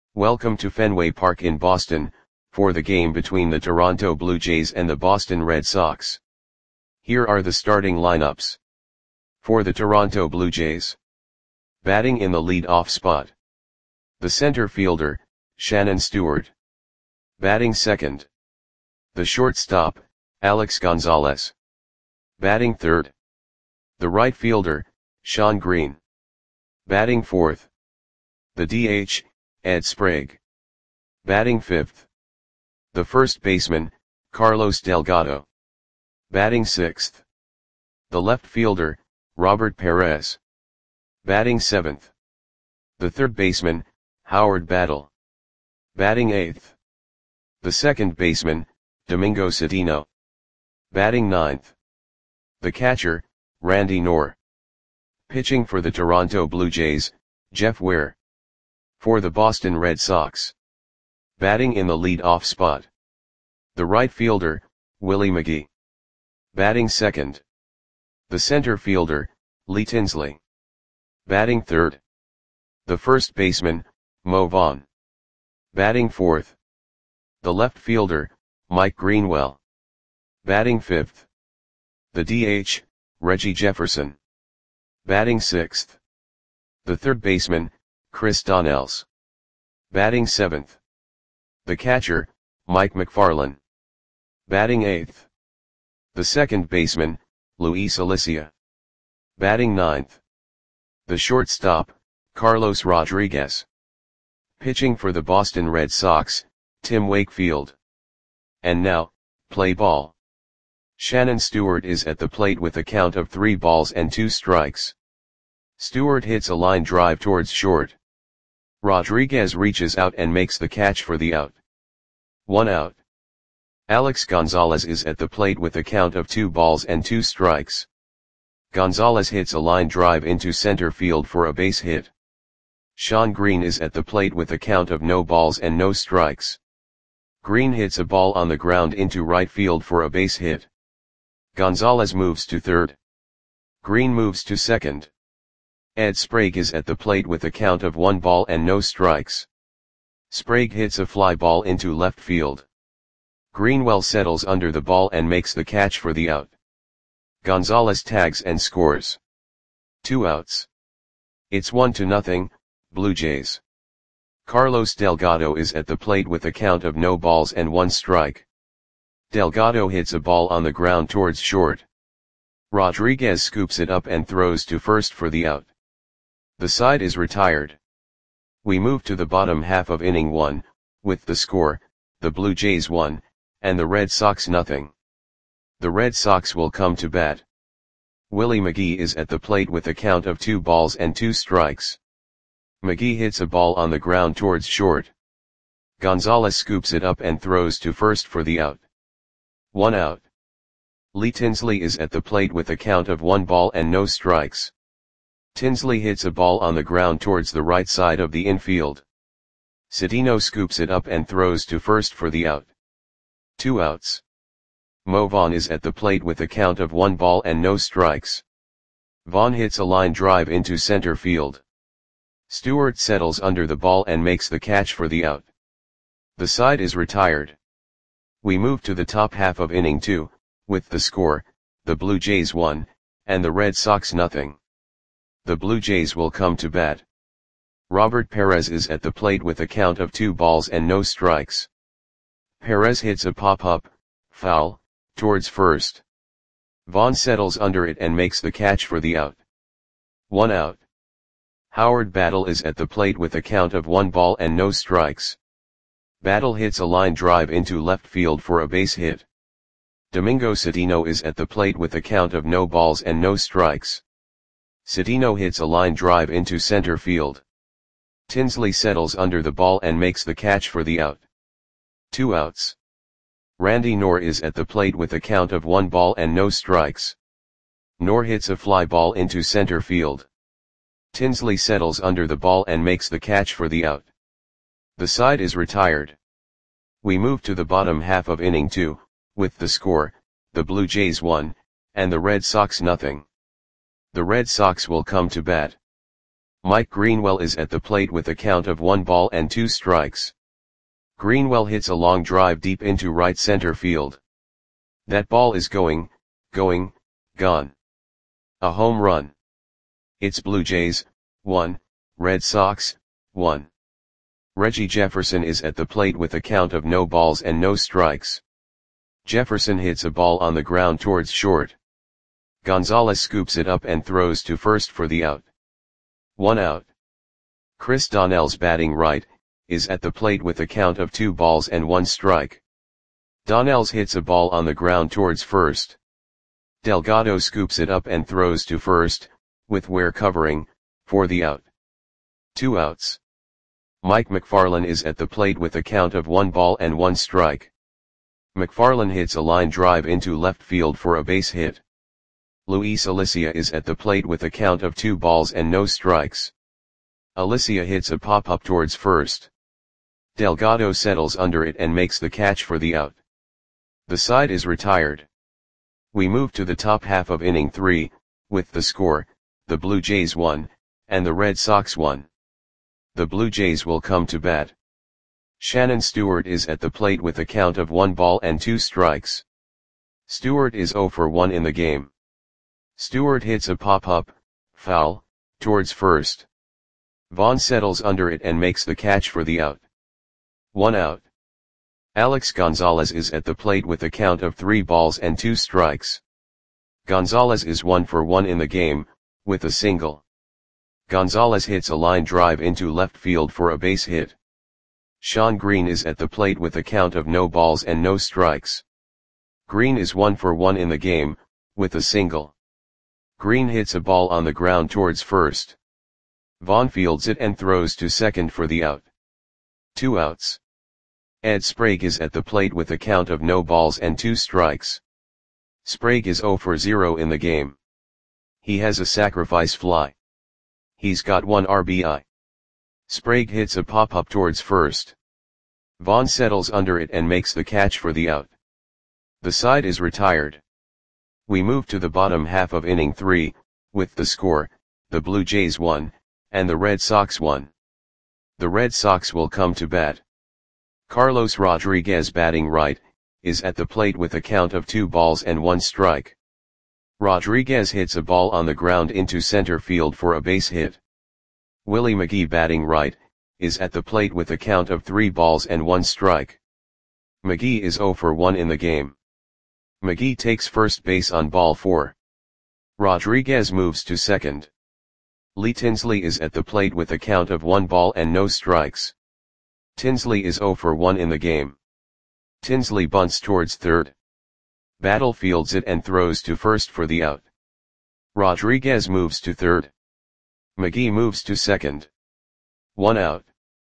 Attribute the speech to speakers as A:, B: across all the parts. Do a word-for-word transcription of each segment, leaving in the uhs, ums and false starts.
A: Welcome to Fenway Park in Boston, for the game between the Toronto Blue Jays and the Boston Red Sox. Here are the starting lineups. For the Toronto Blue Jays. Batting in the lead-off spot. The center fielder, Shannon Stewart. Batting second. The shortstop, Alex Gonzalez. Batting third. The right fielder, Shawn Green. Batting fourth. The D H, Ed Sprague. Batting fifth. The first baseman, Carlos Delgado. Batting sixth. The left fielder, Robert Perez. Batting seventh. The third baseman, Howard Battle. Batting eighth. The second baseman, Domingo Cedeno. Batting ninth. The catcher, Randy Knorr. Pitching for the Toronto Blue Jays, Jeff Ware. For the Boston Red Sox. Batting in the lead-off spot. The right fielder, Willie McGee. Batting second. The center fielder, Lee Tinsley. Batting third. The first baseman, Mo Vaughn. Batting fourth. The left fielder, Mike Greenwell. Batting fifth. The D H, Reggie Jefferson. Batting sixth. The third baseman, Chris Donnells. Batting seventh. The catcher, Mike McFarland. Batting eighth. The second baseman, Luis Alicia. Batting ninth. The shortstop, Carlos Rodriguez. Pitching for the Boston Red Sox, Tim Wakefield. And now, play ball. Shannon Stewart is at the plate with a count of three balls and two strikes. Stewart hits a line drive towards short. Rodriguez reaches out and makes the catch for the out. One out. Alex Gonzalez is at the plate with a count of two balls and two strikes. Gonzalez hits a line drive into center field for a base hit. Shawn Green is at the plate with a count of no balls and no strikes. Green hits a ball on the ground into right field for a base hit. Gonzalez moves to third. Green moves to second. Ed Sprague is at the plate with a count of one ball and no strikes. Sprague hits a fly ball into left field. Greenwell settles under the ball and makes the catch for the out. Gonzalez tags and scores. Two outs. It's one to nothing, Blue Jays. Carlos Delgado is at the plate with a count of no balls and one strike. Delgado hits a ball on the ground towards short. Rodriguez scoops it up and throws to first for the out. The side is retired. We move to the bottom half of inning one, with the score, the Blue Jays one, and the Red Sox nothing. The Red Sox will come to bat. Willie McGee is at the plate with a count of two balls and two strikes. McGee hits a ball on the ground towards short. Gonzalez scoops it up and throws to first for the out. One out. Lee Tinsley is at the plate with a count of one ball and no strikes. Tinsley hits a ball on the ground towards the right side of the infield. Cedeno scoops it up and throws to first for the out. Two outs. Mo Vaughn is at the plate with a count of one ball and no strikes. Vaughn hits a line drive into center field. Stewart settles under the ball and makes the catch for the out. The side is retired. We move to the top half of inning two, with the score, the Blue Jays one, and the Red Sox nothing. The Blue Jays will come to bat. Robert Perez is at the plate with a count of two balls and no strikes. Perez hits a pop-up, foul, towards first. Vaughn settles under it and makes the catch for the out. One out. Howard Battle is at the plate with a count of one ball and no strikes. Battle hits a line drive into left field for a base hit. Domingo Cedeno is at the plate with a count of no balls and no strikes. Cedeno hits a line drive into center field. Tinsley settles under the ball and makes the catch for the out. Two outs. Randy Knorr is at the plate with a count of one ball and no strikes. Knorr hits a fly ball into center field. Tinsley settles under the ball and makes the catch for the out. The side is retired. We move to the bottom half of inning two, with the score, the Blue Jays one, and the Red Sox nothing. The Red Sox will come to bat. Mike Greenwell is at the plate with a count of one ball and two strikes. Greenwell hits a long drive deep into right center field. That ball is going, going, gone. A home run. It's Blue Jays, one, Red Sox, one. Reggie Jefferson is at the plate with a count of no balls and no strikes. Jefferson hits a ball on the ground towards short. Gonzalez scoops it up and throws to first for the out. One out. Chris Donnell's batting right, is at the plate with a count of two balls and one strike. Donnell's hits a ball on the ground towards first. Delgado scoops it up and throws to first, with Ware covering, for the out. Two outs. Mike McFarland is at the plate with a count of one ball and one strike. McFarland hits a line drive into left field for a base hit. Luis Alicia is at the plate with a count of two balls and no strikes. Alicia hits a pop-up towards first. Delgado settles under it and makes the catch for the out. The side is retired. We move to the top half of inning three, with the score, the Blue Jays won, and the Red Sox won. The Blue Jays will come to bat. Shannon Stewart is at the plate with a count of one ball and two strikes. Stewart is oh for one in the game. Stewart hits a pop-up, foul, towards first. Vaughn settles under it and makes the catch for the out. One out. Alex Gonzalez is at the plate with a count of three balls and two strikes. Gonzalez is one for one in the game, with a single. Gonzalez hits a line drive into left field for a base hit. Sean Green is at the plate with a count of no balls and no strikes. Green is one for one in the game, with a single. Green hits a ball on the ground towards first. Vaughn fields it and throws to second for the out. Two outs. Ed Sprague is at the plate with a count of no balls and two strikes. Sprague is oh for zero in the game. He has a sacrifice fly. He's got one R B I. Sprague hits a pop-up towards first. Vaughn settles under it and makes the catch for the out. The side is retired. We move to the bottom half of inning three, with the score, the Blue Jays won, and the Red Sox won. The Red Sox will come to bat. Carlos Rodriguez batting right, is at the plate with a count of two balls and one strike. Rodriguez hits a ball on the ground into center field for a base hit. Willie McGee batting right, is at the plate with a count of three balls and one strike. McGee is oh for one in the game. McGee takes first base on ball four. Rodriguez moves to second. Lee Tinsley is at the plate with a count of one ball and no strikes. Tinsley is oh for one in the game. Tinsley bunts towards third. Battle fields it and throws to first for the out. Rodriguez moves to third. McGee moves to second. One out.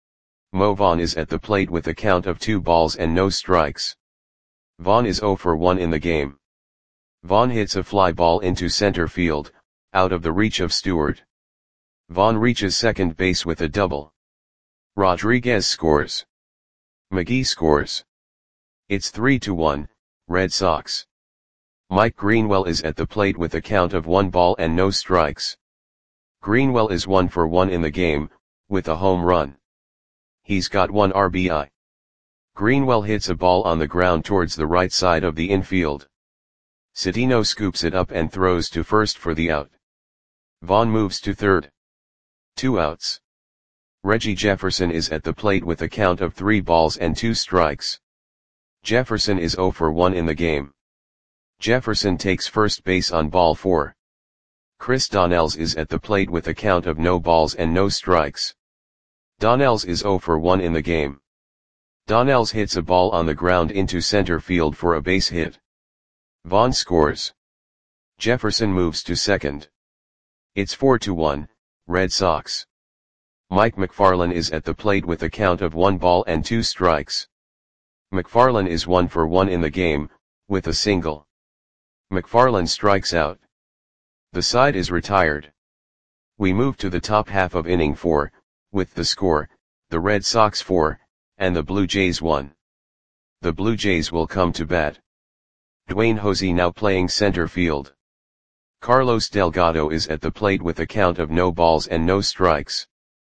A: Mo Vaughn is at the plate with a count of two balls and no strikes. Vaughn is oh for one in the game. Vaughn hits a fly ball into center field, out of the reach of Stewart. Vaughn reaches second base with a double. Rodriguez scores. McGee scores. It's three to one, Red Sox. Mike Greenwell is at the plate with a count of one ball and no strikes. Greenwell is one for one in the game, with a home run. He's got one R B I. Greenwell hits a ball on the ground towards the right side of the infield. Cedeno scoops it up and throws to first for the out. Vaughn moves to third. Two outs. Reggie Jefferson is at the plate with a count of three balls and two strikes. Jefferson is oh for one in the game. Jefferson takes first base on ball four. Chris Donnells is at the plate with a count of no balls and no strikes. Donnells is oh for one in the game. Donnells hits a ball on the ground into center field for a base hit. Vaughn scores. Jefferson moves to second. It's four to one, Red Sox. Mike McFarland is at the plate with a count of one ball and two strikes. McFarland is one for one in the game, with a single. McFarland strikes out. The side is retired. We move to the top half of inning four, with the score, the Red Sox four, and the Blue Jays one. The Blue Jays will come to bat. Dwayne Hosey now playing center field. Carlos Delgado is at the plate with a count of no balls and no strikes.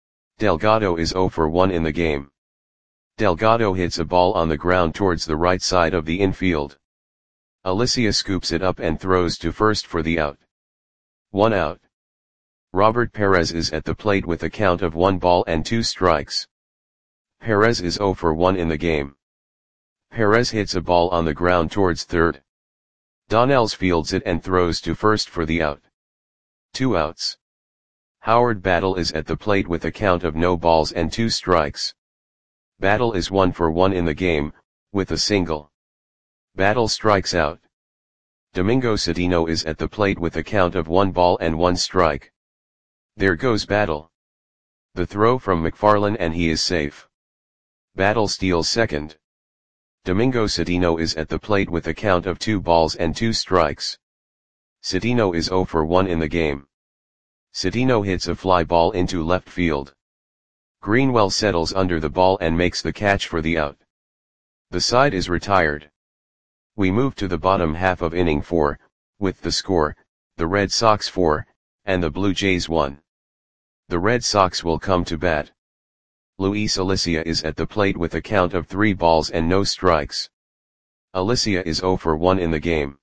A: Delgado is zero for one in the game. Delgado hits a ball on the ground towards the right side of the infield. Alicia scoops it up and throws to first for the out. One out. Robert Perez is at the plate with a count of one ball and two strikes. Perez is zero for one in the game. Perez hits a ball on the ground towards third. Donnells fields it and throws to first for the out. Two outs. Howard Battle is at the plate with a count of no balls and two strikes. Battle is one for one in the game, with a single. Battle strikes out. Domingo Cedeno is at the plate with a count of one ball and one strike. There goes Battle. The throw from McFarland and he is safe. Battle steals second. Domingo Cedeno is at the plate with a count of two balls and two strikes. Cedeno is zero for one in the game. Cedeno hits a fly ball into left field. Greenwell settles under the ball and makes the catch for the out. The side is retired. We move to the bottom half of inning four, with the score, the Red Sox four, and the Blue Jays one. The Red Sox will come to bat. Luis Alicia is at the plate with a count of three balls and no strikes. Alicia is zero for one in the game.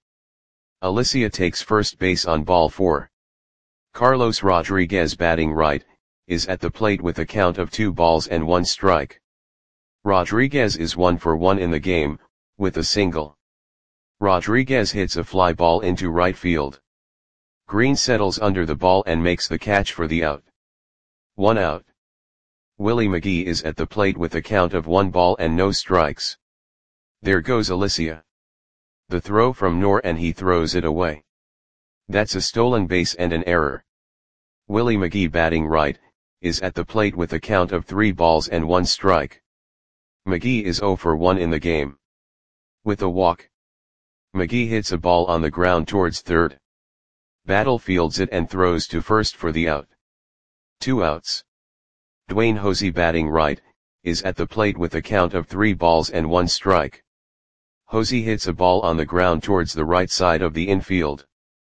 A: Alicia takes first base on ball four. Carlos Rodriguez, batting right, is at the plate with a count of two balls and one strike. Rodriguez is one for one in the game, with a single. Rodriguez hits a fly ball into right field. Green settles under the ball and makes the catch for the out. One out. Willie McGee is at the plate with a count of one ball and no strikes. There goes Alicia. The throw from Knorr and he throws it away. That's a stolen base and an error. Willie McGee, batting right, is at the plate with a count of three balls and one strike. McGee is zero for one in the game. With a walk. McGee hits a ball on the ground towards third. Battle fields it and throws to first for the out. Two outs. Dwayne Hosey, batting right, is at the plate with a count of three balls and one strike. Hosey hits a ball on the ground towards the right side of the infield.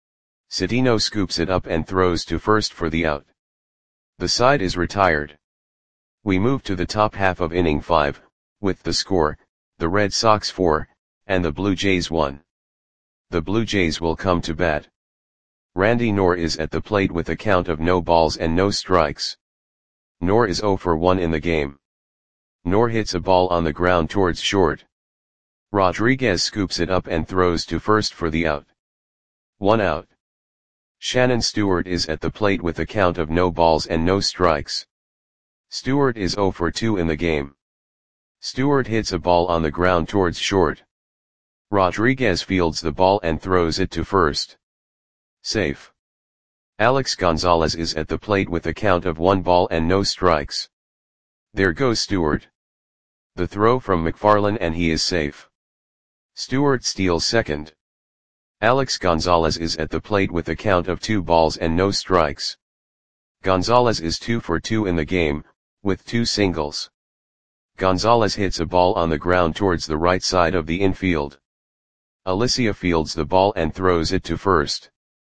A: Cedeno scoops it up and throws to first for the out. The side is retired. We move to the top half of inning five, with the score, the Red Sox four, and the Blue Jays one. The Blue Jays will come to bat. Randy Knorr is at the plate with a count of no balls and no strikes. Knorr is zero for one in the game. Knorr hits a ball on the ground towards short. Rodriguez scoops it up and throws to first for the out. One out. Shannon Stewart is at the plate with a count of no balls and no strikes. Stewart is zero for two in the game. Stewart hits a ball on the ground towards short. Rodriguez fields the ball and throws it to first. Safe. Alex Gonzalez is at the plate with a count of one ball and no strikes. There goes Stewart. The throw from McFarland and he is safe. Stewart steals second. Alex Gonzalez is at the plate with a count of two balls and no strikes. Gonzalez is two for two in the game, with two singles. Gonzalez hits a ball on the ground towards the right side of the infield. Alicia fields the ball and throws it to first.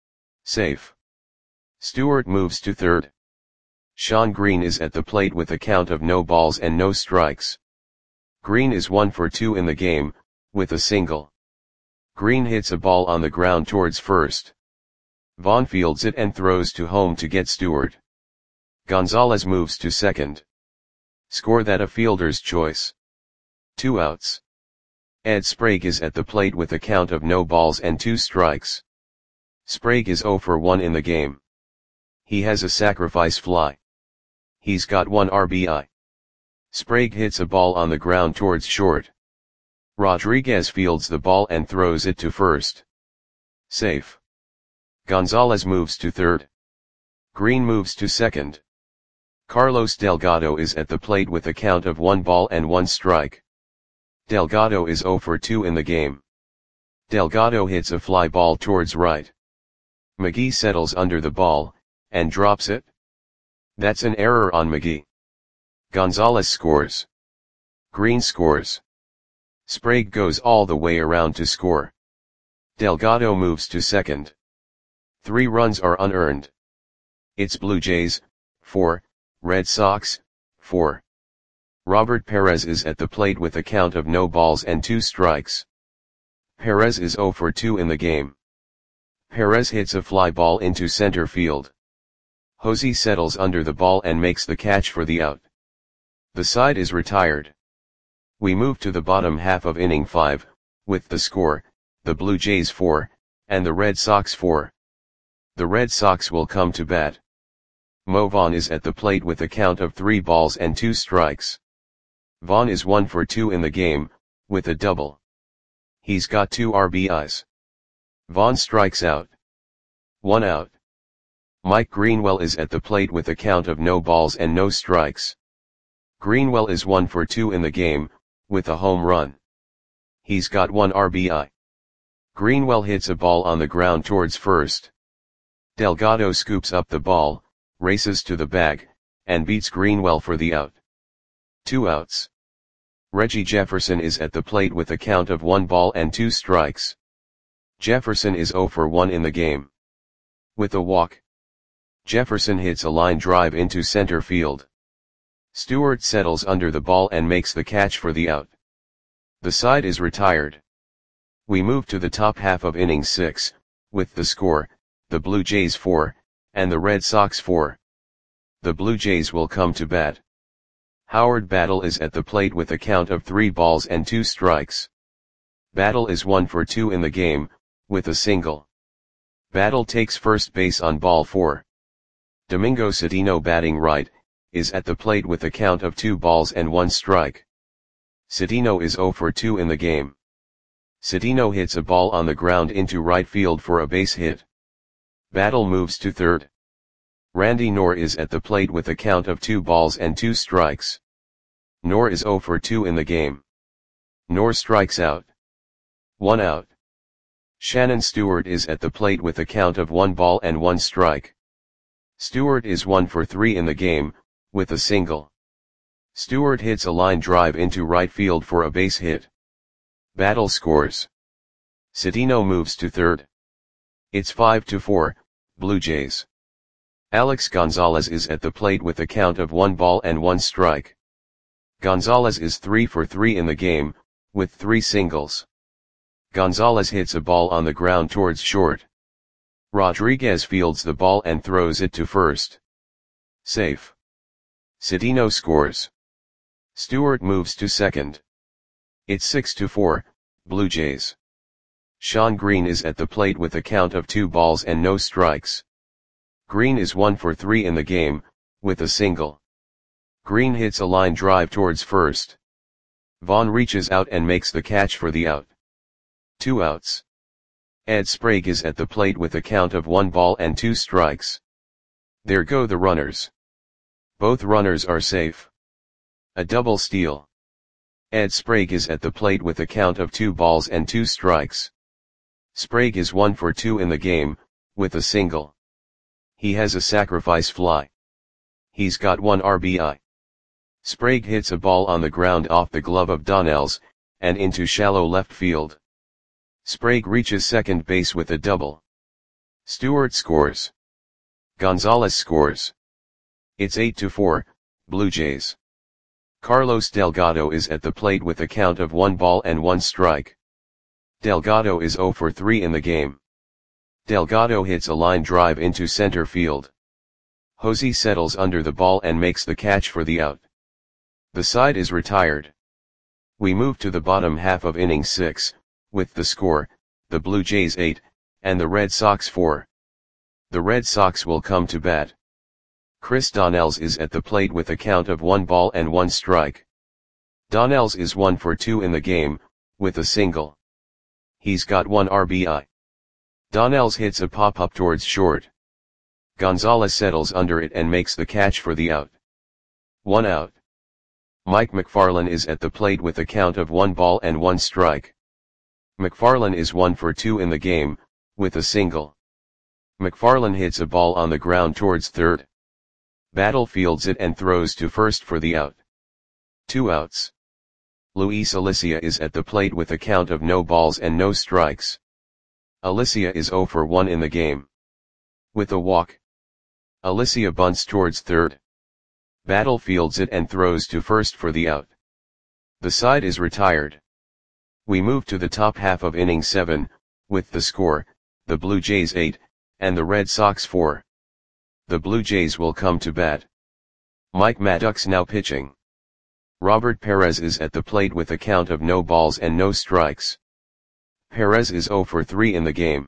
A: Safe. Stewart moves to third. Sean Green is at the plate with a count of no balls and no strikes. Green is one for two in the game, with a single. Green hits a ball on the ground towards first. Vaughn fields it and throws to home to get Stewart. Gonzalez moves to second. Score that a fielder's choice. Two outs. Ed Sprague is at the plate with a count of no balls and two strikes. Sprague is zero for one in the game. He has a sacrifice fly. He's got one R B I. Sprague hits a ball on the ground towards short. Rodriguez fields the ball and throws it to first. Safe. Gonzalez moves to third. Green moves to second. Carlos Delgado is at the plate with a count of one ball and one strike. Delgado is zero for two in the game. Delgado hits a fly ball towards right. McGee settles under the ball, and drops it. That's an error on McGee. Gonzalez scores. Green scores. Sprague goes all the way around to score. Delgado moves to second. Three runs are unearned. It's Blue Jays, four, Red Sox, four. Robert Perez is at the plate with a count of no balls and two strikes. Perez is zero for two in the game. Perez hits a fly ball into center field. Jose settles under the ball and makes the catch for the out. The side is retired. We move to the bottom half of inning five, with the score, the Blue Jays four, and the Red Sox four. The Red Sox will come to bat. Mo Vaughn is at the plate with a count of three balls and two strikes. Vaughn is one for two in the game, with a double. He's got two R B Is. Vaughn strikes out. One out. Mike Greenwell is at the plate with a count of no balls and no strikes. Greenwell is one for two in the game, with a home run. He's got one R B I. Greenwell hits a ball on the ground towards first. Delgado scoops up the ball, races to the bag, and beats Greenwell for the out. Two outs. Reggie Jefferson is at the plate with a count of one ball and two strikes. Jefferson is zero for one in the game. With a walk. Jefferson hits a line drive into center field. Stewart settles under the ball and makes the catch for the out. The side is retired. We move to the top half of inning six, with the score, the Blue Jays four, and the Red Sox four. The Blue Jays will come to bat. Howard Battle is at the plate with a count of three balls and two strikes. Battle is one for two in the game, with a single. Battle takes first base on ball four. Domingo Cedeno, batting right, is at the plate with a count of two balls and one strike. Cedeno is zero for two in the game. Cedeno hits a ball on the ground into right field for a base hit. Battle moves to third. Randy Knorr is at the plate with a count of two balls and two strikes. Knorr is zero for two in the game. Knorr strikes out. One out. Shannon Stewart is at the plate with a count of one ball and one strike. Stewart is one for three in the game, with a single. Stewart hits a line drive into right field for a base hit. Battle scores. Cedeno moves to third. It's five to four, Blue Jays. Alex Gonzalez is at the plate with a count of one ball and one strike. Gonzalez is three for three in the game, with three singles. Gonzalez hits a ball on the ground towards short. Rodriguez fields the ball and throws it to first. Safe. Cedeno scores. Stewart moves to second. It's six to four, Blue Jays. Sean Green is at the plate with a count of two balls and no strikes. Green is one for three in the game, with a single. Green hits a line drive towards first. Vaughn reaches out and makes the catch for the out. Two outs. Ed Sprague is at the plate with a count of one ball and two strikes. There go the runners. Both runners are safe. A double steal. Ed Sprague is at the plate with a count of two balls and two strikes. Sprague is one for two in the game, with a single. He has a sacrifice fly. He's got one R B I. Sprague hits a ball on the ground off the glove of Donnells, and into shallow left field. Sprague reaches second base with a double. Stewart scores. Gonzalez scores. It's eight to four, Blue Jays. Carlos Delgado is at the plate with a count of one ball and one strike. Delgado is zero for three in the game. Delgado hits a line drive into center field. Jose settles under the ball and makes the catch for the out. The side is retired. We move to the bottom half of inning six, with the score, the Blue Jays eight, and the Red Sox four. The Red Sox will come to bat. Chris Donnells is at the plate with a count of one ball and one strike. Donnells is one for two in the game, with a single. He's got one R B I. Donnells hits a pop-up towards short. Gonzalez settles under it and makes the catch for the out. One out. Mike McFarland is at the plate with a count of one ball and one strike. McFarland is one for two in the game, with a single. McFarland hits a ball on the ground towards third. Battle fields it and throws to first for the out. Two outs. Luis Alicia is at the plate with a count of no balls and no strikes. Alicia is zero for one in the game. With a walk, Alicia bunts towards third. Battle fields it and throws to first for the out. The side is retired. We move to the top half of inning seven, with the score, the Blue Jays eight, and the Red Sox four. The Blue Jays will come to bat. Mike Maddox now pitching. Robert Perez is at the plate with a count of no balls and no strikes. Perez is zero for three in the game.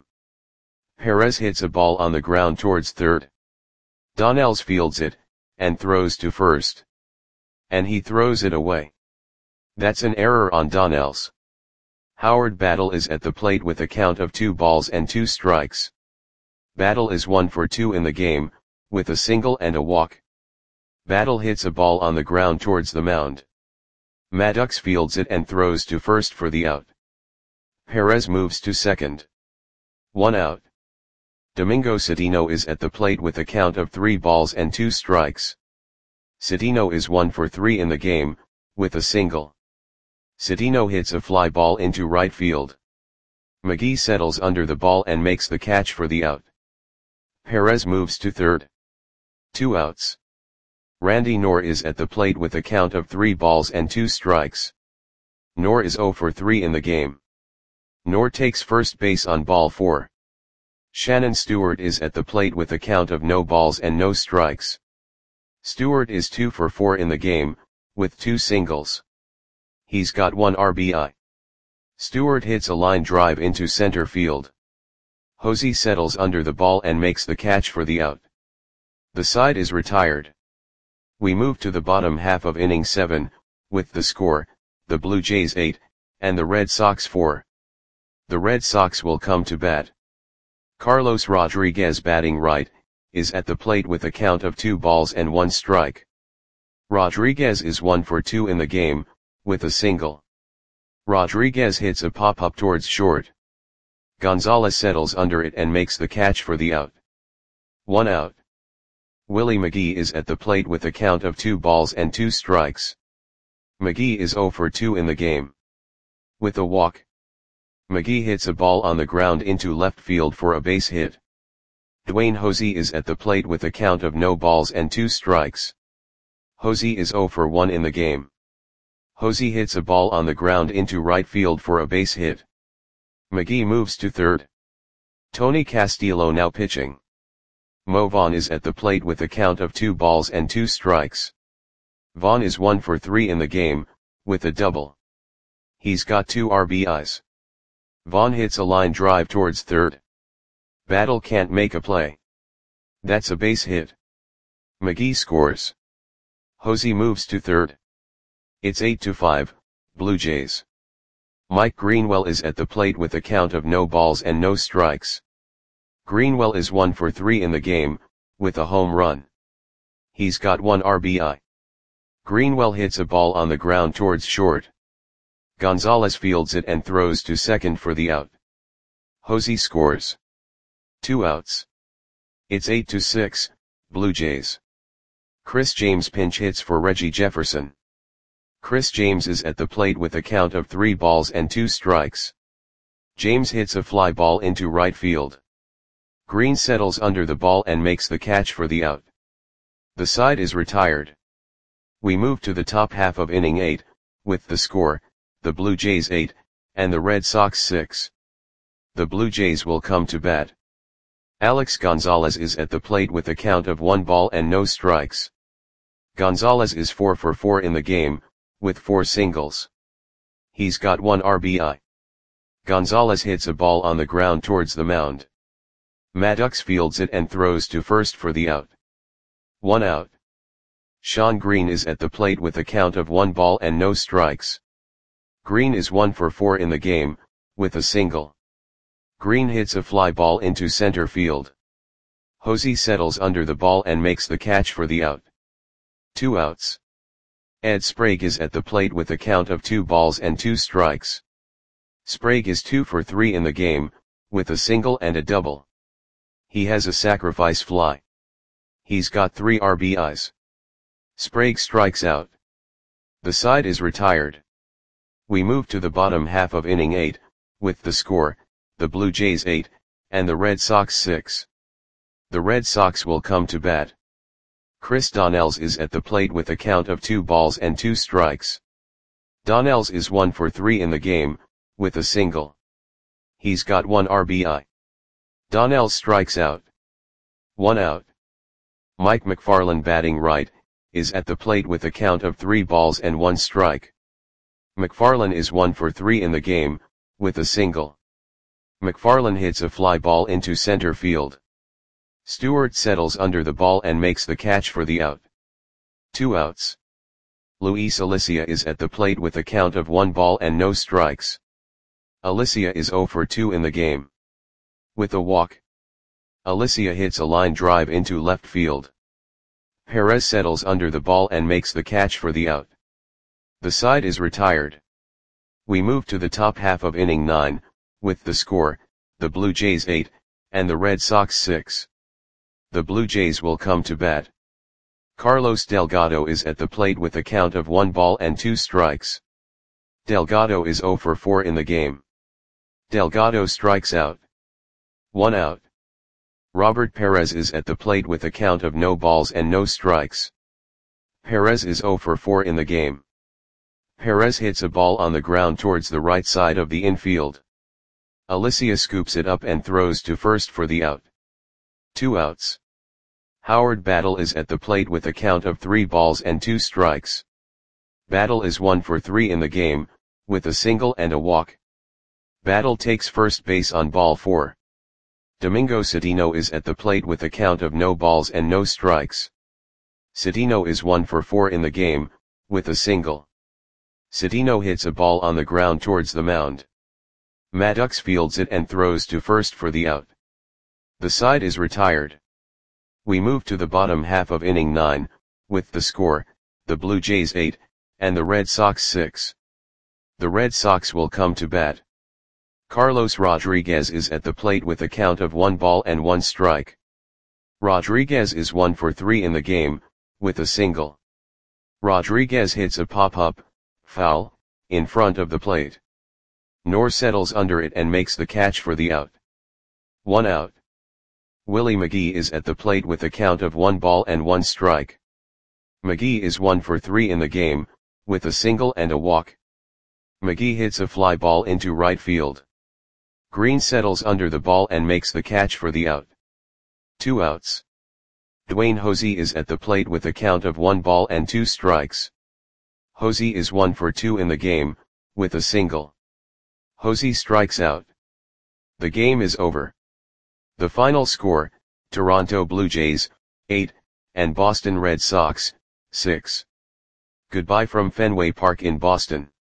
A: Perez hits a ball on the ground towards third. Donnells fields it, and throws to first. And he throws it away. That's an error on Donnells. Howard Battle is at the plate with a count of two balls and two strikes. Battle is one for two in the game, with a single and a walk. Battle hits a ball on the ground towards the mound. Maddox fields it and throws to first for the out. Perez moves to second. One out. Domingo Citino is at the plate with a count of three balls and two strikes. Citino is one for three in the game, with a single. Citino hits a fly ball into right field. McGee settles under the ball and makes the catch for the out. Perez moves to third. Two outs. Randy Knorr is at the plate with a count of three balls and two strikes. Knorr is zero for three in the game. Knorr takes first base on ball four. Shannon Stewart is at the plate with a count of no balls and no strikes. Stewart is two for four in the game, with two singles. He's got one R B I. Stewart hits a line drive into center field. Hosey settles under the ball and makes the catch for the out. The side is retired. We move to the bottom half of inning seven, with the score, the Blue Jays eight, and the Red Sox four. The Red Sox will come to bat. Carlos Rodriguez, batting right, is at the plate with a count of two balls and one strike. Rodriguez is one for two in the game, with a single. Rodriguez hits a pop-up towards short. Gonzalez settles under it and makes the catch for the out. One out. Willie McGee is at the plate with a count of two balls and two strikes. McGee is zero for two in the game. With a walk, McGee hits a ball on the ground into left field for a base hit. Dwayne Hosey is at the plate with a count of no balls and two strikes. Hosey is zero for one in the game. Hosey hits a ball on the ground into right field for a base hit. McGee moves to third. Tony Castillo now pitching. Mo Vaughn is at the plate with a count of two balls and two strikes. Vaughn is one for three in the game, with a double. He's got two R B Is. Vaughn hits a line drive towards third. Battle can't make a play. That's a base hit. McGee scores. Hosey moves to third. It's eight to five, Blue Jays. Mike Greenwell is at the plate with a count of no balls and no strikes. Greenwell is one for three in the game, with a home run. He's got one R B I. Greenwell hits a ball on the ground towards short. Gonzalez fields it and throws to second for the out. Hosey scores. Two outs. It's eight to six, Blue Jays. Chris James pinch hits for Reggie Jefferson. Chris James is at the plate with a count of three balls and two strikes. James hits a fly ball into right field. Green settles under the ball and makes the catch for the out. The side is retired. We move to the top half of inning eight, with the score, the Blue Jays eight, and the Red Sox six. The Blue Jays will come to bat. Alex Gonzalez is at the plate with a count of one ball and no strikes. Gonzalez is four for four in the game, with four singles. He's got one R B I. Gonzalez hits a ball on the ground towards the mound. Maddox fields it and throws to first for the out. One out. Sean Green is at the plate with a count of one ball and no strikes. Green is one for four in the game, with a single. Green hits a fly ball into center field. Hosey settles under the ball and makes the catch for the out. Two outs. Ed Sprague is at the plate with a count of two balls and two strikes. Sprague is two for three in the game, with a single and a double. He has a sacrifice fly. He's got three R B Is. Sprague strikes out. The side is retired. We move to the bottom half of inning eight, with the score, the Blue Jays eight, and the Red Sox six. The Red Sox will come to bat. Chris Donnells is at the plate with a count of two balls and two strikes. Donnells is one for three in the game, with a single. He's got one R B I. Donnells strikes out. One out. Mike McFarland, batting right, is at the plate with a count of three balls and one strike. McFarland is one for three in the game, with a single. McFarland hits a fly ball into center field. Stewart settles under the ball and makes the catch for the out. Two outs. Luis Alicia is at the plate with a count of one ball and no strikes. Alicia is zero for two in the game. With a walk. Alicia hits a line drive into left field. Perez settles under the ball and makes the catch for the out. The side is retired. We move to the top half of inning nine, with the score, the Blue Jays eight, and the Red Sox six. The Blue Jays will come to bat. Carlos Delgado is at the plate with a count of one ball and two strikes. Delgado is zero for four in the game. Delgado strikes out. One out. Robert Perez is at the plate with a count of no balls and no strikes. Perez is zero for four in the game. Perez hits a ball on the ground towards the right side of the infield. Alicia scoops it up and throws to first for the out. Two outs. Howard Battle is at the plate with a count of three balls and two strikes. Battle is one for three in the game, with a single and a walk. Battle takes first base on ball four. Domingo Cedeno is at the plate with a count of no balls and no strikes. Cedeno is one for four in the game, with a single. Cedeno hits a ball on the ground towards the mound. Maddox fields it and throws to first for the out. The side is retired. We move to the bottom half of inning nine, with the score, the Blue Jays eight, and the Red Sox six. The Red Sox will come to bat. Carlos Rodriguez is at the plate with a count of one ball and one strike. Rodriguez is one for three in the game, with a single. Rodriguez hits a pop-up, foul, in front of the plate. Knorr settles under it and makes the catch for the out. One out. Willie McGee is at the plate with a count of one ball and one strike. McGee is one for three in the game, with a single and a walk. McGee hits a fly ball into right field. Green settles under the ball and makes the catch for the out. Two outs. Dwayne Hosey is at the plate with a count of one ball and two strikes. Hosey is one for two in the game, with a single. Hosey strikes out. The game is over. The final score, Toronto Blue Jays, eight, and Boston Red Sox, six. Goodbye from Fenway Park in Boston.